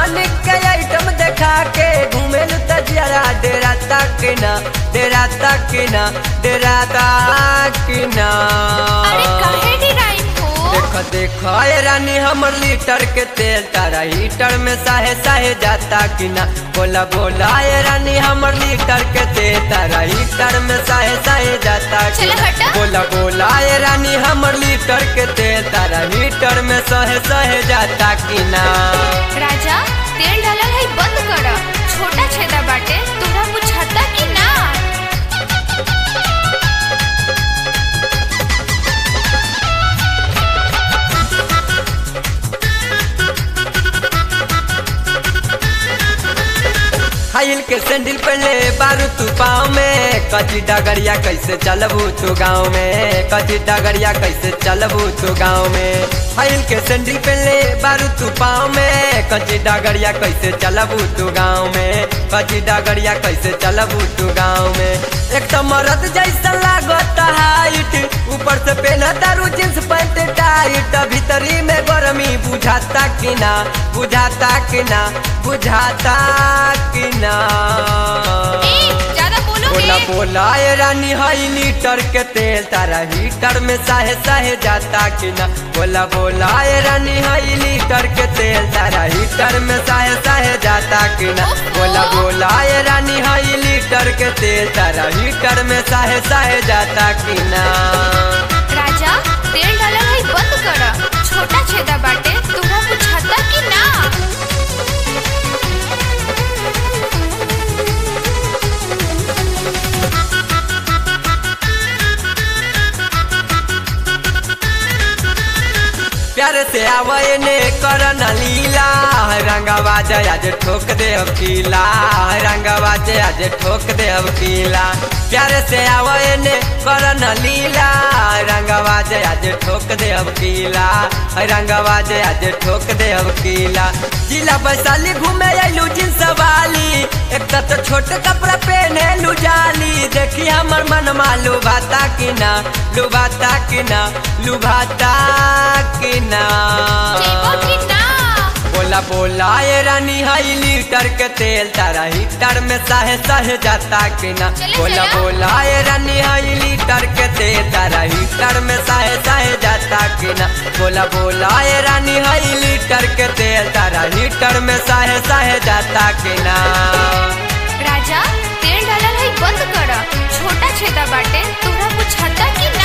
जवानी के आइटम देखा के घूमेलू तजियारा डेरा तक ना डेरा तक ना डेरा तक ना। अरे काहे डिराइन हो? देख देख ए रानी हमर लीटर के तेल तारा हीटर में साहे साहे जाता कि ना। बोला बोला ए रानी हमर लीटर के तेल तारा हीटर में साहे साहे जाता कि चला ना। हटा। बोला बोला ए रानी हमर लीटर के तेल तारा हीटर में सहे सहे जाता कि ना। राजा तेल डालल है बंद कर, छोटा छेदा बाटे तोरा बुझाता कि ना। हाइल के सैंडल पहले बारू तू पाँव में कची डगरिया कैसे चलबू तू गाँव में कची डगरिया कैसे चलबू तू गाँव में। हाइल के सैंडल पहले बारू तू पाँव में कची डगरिया कैसे चलबू तू गाँव में कची डगरिया कैसे चलबू तू गाँव में। एक तो मरद जैसा लागत हाइट ऊपर से पहना तारू जींस पैंट टाइट भीतरी में गर्मी बुझाता कि ना बुझाता कि ना बुझाता कि ना। ज्यादा बोलोगे? बोला बोला ए रानी हाई लीटर के तेल तारा हीटर में साहे साहे जाता कि ना। बोला बोला ए रानी हाई लीटर के तेल तारा हीटर में साहे साहे जाता कि ना। बोला बोला ए रानी हाई लीटर के तेल तारा हीटर में साहे साहे जाता कि ना। राजा तेल डालल है बंद कर, छोटा छेदा बाटे तोरा बुझाता कि ना। प्यार से आवे ने करन लीला रंगवा आज ठोक दे कीला रंगवा आज ठोक दे कीला। प्यार से आवे ने करन लीला रंगवा आज ठोक दे कीला रंगवा आज ठोक दे कीला। जिला वैशाली घूमे आलू जींस वाली एक तो छोट कपड़ा पहने लू जाली देखी हमर मन मालू भाता कि ना लुभाता कि ना लुभाता कि ना। बोला बोला ए रानी हाई लीटर के तेल तारा हीटर में साहे साहे जाता कि ना। बोला बोला ए रानी हाई लीटर के तेल तारा हीटर में साहे साहे जाता कि ना। बोला बोला ए रानी हाई लीटर के तेल तारा हीटर में साहे साहे जाता कि ना। राजा तेल डालल है बंद कर, छोटा छेदा बाटे तोरा बुझाता कि ना।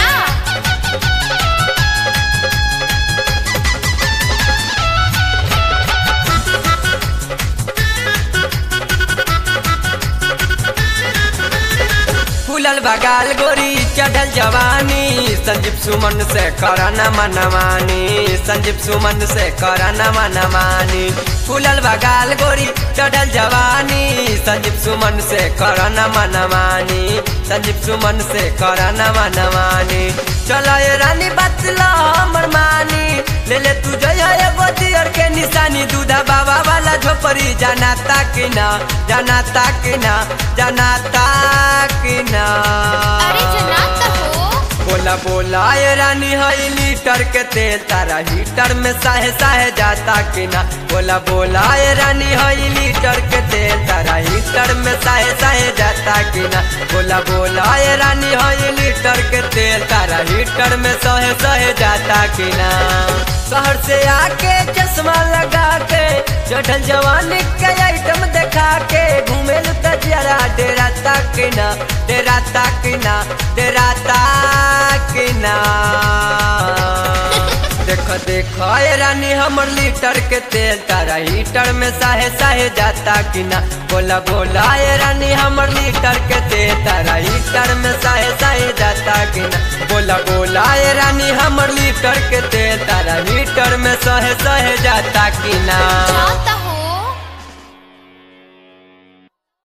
फूलल बगाल गोरी चढ़ल जवानी संजीव सुमन से करना मनमानी संजीव सुमन से करना मनमानी। फूलल बगाल गोरी चढ़ल जवानी संजीव सुमन से करना मनमानी संजीव सुमन से करना मनमानी। चलो ये रानी बतला हमर मानी ले ले तू जया एगो दियर के निशानी दूधा बाबा वाला झोपड़ी जाना ताक ना जाना ताक ना जाना ताक ना। अरे जनाता हो। बोला बोला ए रानी हाई लीटर के तेल तारा हीटर में साहे साहे जाता कि ना। बोला बोला ए रानी हाई लीटर के तेल तारा हीटर में साहे साहे जाता कि ना। बोला बोला ए रानी हाई लीटर के तेल तारा हीटर में सहे सहे जाता कि ना। शहर से आके चश्मा लगा के चढ़ल जवानी के आइटम देखा के घूमेलू तजियारा डेरा तक ना डेरा तक ना डेरा तक ना। देख देख ए रानी हमर लीटर के तेल तारा हीटर में साहे साहे जाता कि ना। बोला बोला ए रानी हमर लीटर के तेल तारा हीटर में साहे साहे जाता कि ना। बोला बोला ए रानी हमर लीटर के तेल तारा हीटर में सहे सहे जाता कि ना।